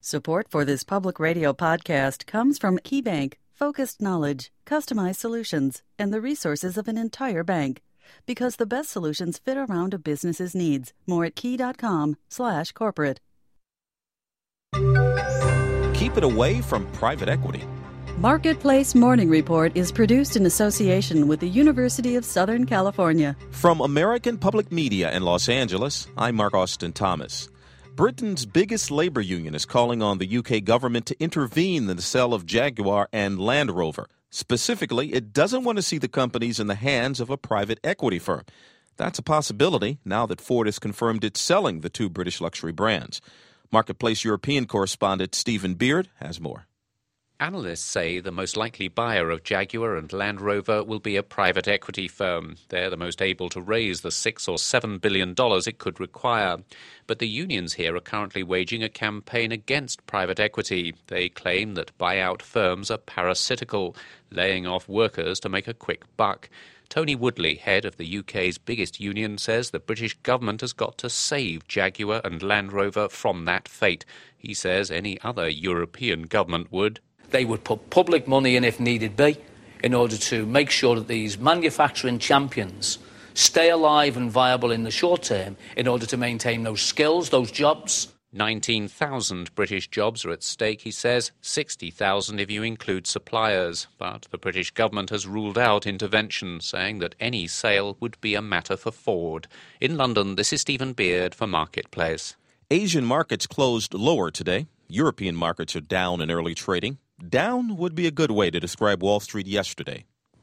Support for this public radio podcast comes from KeyBank, focused knowledge, customized solutions, and the resources of an entire bank. Because the best solutions fit around a business's needs. More at key.com/corporate. Keep it away from private equity. Marketplace Morning Report is produced in association with the University of Southern California. From American Public Media in Los Angeles, I'm Mark Austin Thomas. Britain's biggest labor union is calling on the UK government to intervene in the sale of Jaguar and Land Rover. Specifically, it doesn't want to see the companies in the hands of a private equity firm. That's a possibility now that Ford has confirmed it's selling the two British luxury brands. Marketplace European correspondent Stephen Beard has more. Analysts say the most likely buyer of Jaguar and Land Rover will be a private equity firm. They're the most able to raise the $6 or $7 billion it could require. But the unions here are currently waging a campaign against private equity. They claim that buyout firms are parasitical, laying off workers to make a quick buck. Tony Woodley, head of the UK's biggest union, says the British government has got to save Jaguar and Land Rover from that fate. He says any other European government would. They would put public money in if needed be in order to make sure that these manufacturing champions stay alive and viable in the short term in order to maintain those skills, those jobs. 19,000 British jobs are at stake, he says, 60,000 if you include suppliers. But the British government has ruled out intervention, saying that any sale would be a matter for Ford. In London, this is Stephen Beard for Marketplace. Asian markets closed lower today. European markets are down in early trading. Down would be a good way to describe Wall Street yesterday.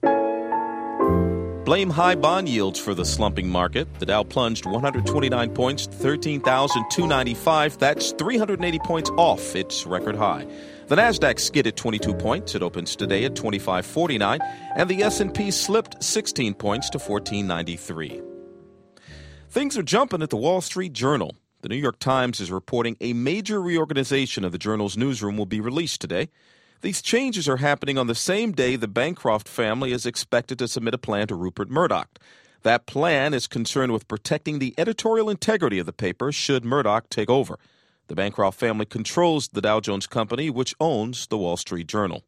Blame high bond yields for the slumping market. The Dow plunged 129 points, 13,295. That's 380 points off its record high. The Nasdaq skidded 22 points. It opens today at 2549, and the S&P slipped 16 points to 1493. Things are jumping at the Wall Street Journal. The New York Times is reporting a major reorganization of the Journal's newsroom will be released today. These changes are happening on the same day the Bancroft family is expected to submit a plan to Rupert Murdoch. That plan is concerned with protecting the editorial integrity of the paper should Murdoch take over. The Bancroft family controls the Dow Jones Company, which owns the Wall Street Journal.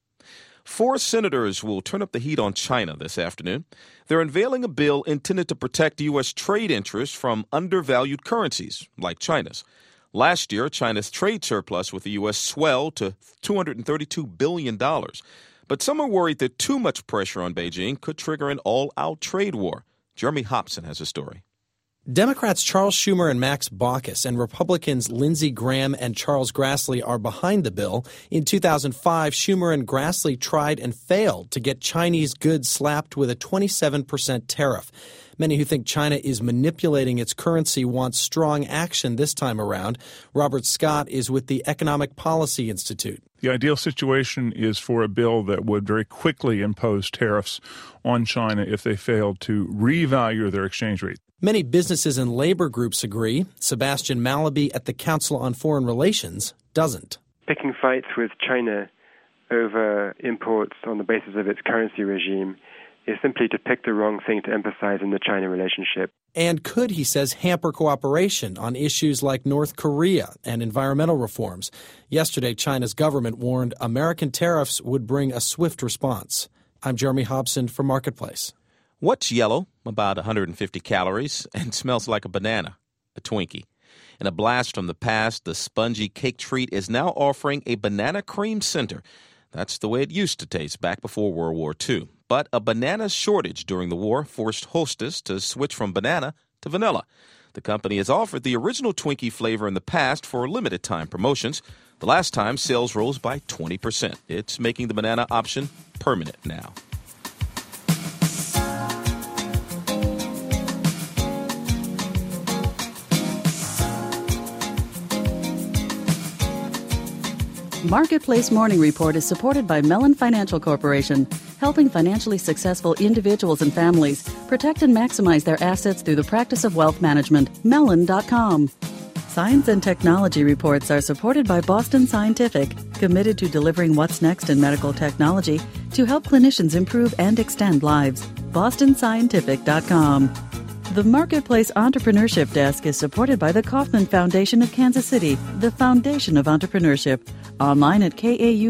4 senators will turn up the heat on China this afternoon. They're unveiling a bill intended to protect U.S. trade interests from undervalued currencies, like China's. Last year, China's trade surplus with the U.S. swelled to $232 billion. But some are worried that too much pressure on Beijing could trigger an all-out trade war. Jeremy Hobson has a story. Democrats Charles Schumer and Max Baucus and Republicans Lindsey Graham and Charles Grassley are behind the bill. In 2005, Schumer and Grassley tried and failed to get Chinese goods slapped with a 27% tariff. Many who think China is manipulating its currency want strong action this time around. Robert Scott is with the Economic Policy Institute. The ideal situation is for a bill that would very quickly impose tariffs on China if they failed to revalue their exchange rate. Many businesses and labor groups agree. Sebastian Malaby at the Council on Foreign Relations doesn't. Picking fights with China over imports on the basis of its currency regime is simply to pick the wrong thing to emphasize in the China relationship. And could, he says, hamper cooperation on issues like North Korea and environmental reforms. Yesterday, China's government warned American tariffs would bring a swift response. I'm Jeremy Hobson for Marketplace. What's yellow, about 150 calories, and smells like a banana? A Twinkie. In a blast from the past, the spongy cake treat is now offering a banana cream center. That's the way it used to taste back before World War II. But a banana shortage during the war forced Hostess to switch from banana to vanilla. The company has offered the original Twinkie flavor in the past for limited-time promotions. The last time, sales rose by 20%. It's making the banana option permanent now. Marketplace Morning Report is supported by Mellon Financial Corporation, helping financially successful individuals and families protect and maximize their assets through the practice of wealth management. Mellon.com. Science and technology reports are supported by Boston Scientific, committed to delivering what's next in medical technology to help clinicians improve and extend lives. BostonScientific.com. The Marketplace Entrepreneurship Desk is supported by the Kauffman Foundation of Kansas City, the foundation of entrepreneurship. Online at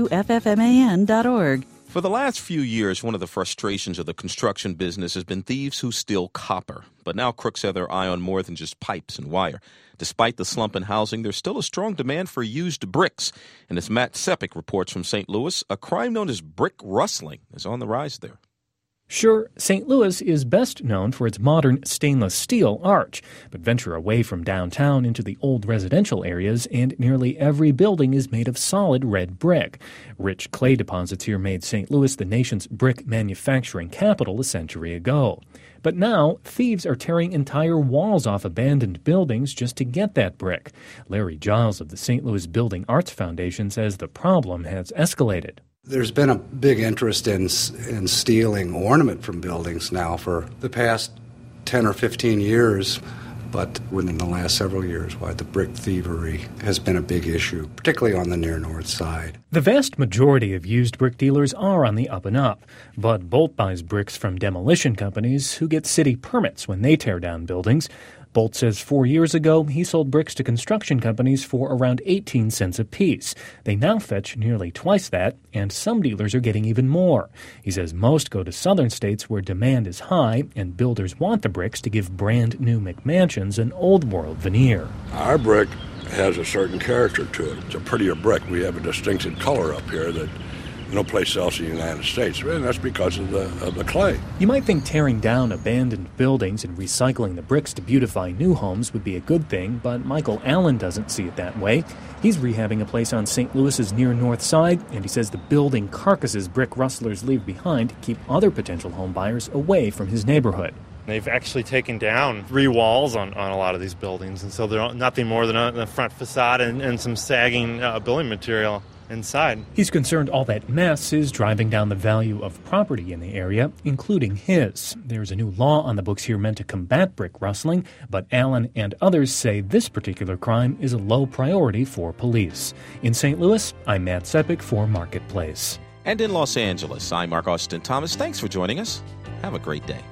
kauffman.org. For the last few years, one of the frustrations of the construction business has been thieves who steal copper. But now crooks have their eye on more than just pipes and wire. Despite the slump in housing, there's still a strong demand for used bricks. And as Matt Sepik reports from St. Louis, a crime known as brick rustling is on the rise there. Sure, St. Louis is best known for its modern stainless steel arch, but venture away from downtown into the old residential areas and nearly every building is made of solid red brick. Rich clay deposits here made St. Louis the nation's brick manufacturing capital a century ago. But now, thieves are tearing entire walls off abandoned buildings just to get that brick. Larry Giles of the St. Louis Building Arts Foundation says the problem has escalated. There's been a big interest in stealing ornament from buildings now for the past 10 or 15 years, but within the last several years, why the brick thievery has been a big issue, particularly on the near north side. The vast majority of used brick dealers are on the up and up. Bud Bolt buys bricks from demolition companies who get city permits when they tear down buildings. Bolt says 4 years ago, he sold bricks to construction companies for around 18 cents a piece. They now fetch nearly twice that, and some dealers are getting even more. He says most go to southern states where demand is high, and builders want the bricks to give brand-new McMansions an old-world veneer. Our brick has a certain character to it. It's a prettier brick. We have a distinctive color up here that no place else in the United States, and that's because of the clay. You might think tearing down abandoned buildings and recycling the bricks to beautify new homes would be a good thing, but Michael Allen doesn't see it that way. He's rehabbing a place on St. Louis's near north side, and he says the building carcasses brick rustlers leave behind keep other potential home buyers away from his neighborhood. They've actually taken down 3 walls on a lot of these buildings, and so they're nothing more than a front facade and some sagging building material inside. He's concerned all that mess is driving down the value of property in the area, including his. There's a new law on the books here meant to combat brick rustling, but Allen and others say this particular crime is a low priority for police. In St. Louis, I'm Matt Sepik for Marketplace. And in Los Angeles, I'm Mark Austin Thomas. Thanks for joining us. Have a great day.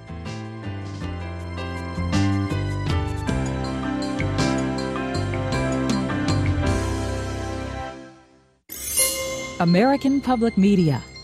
American Public Media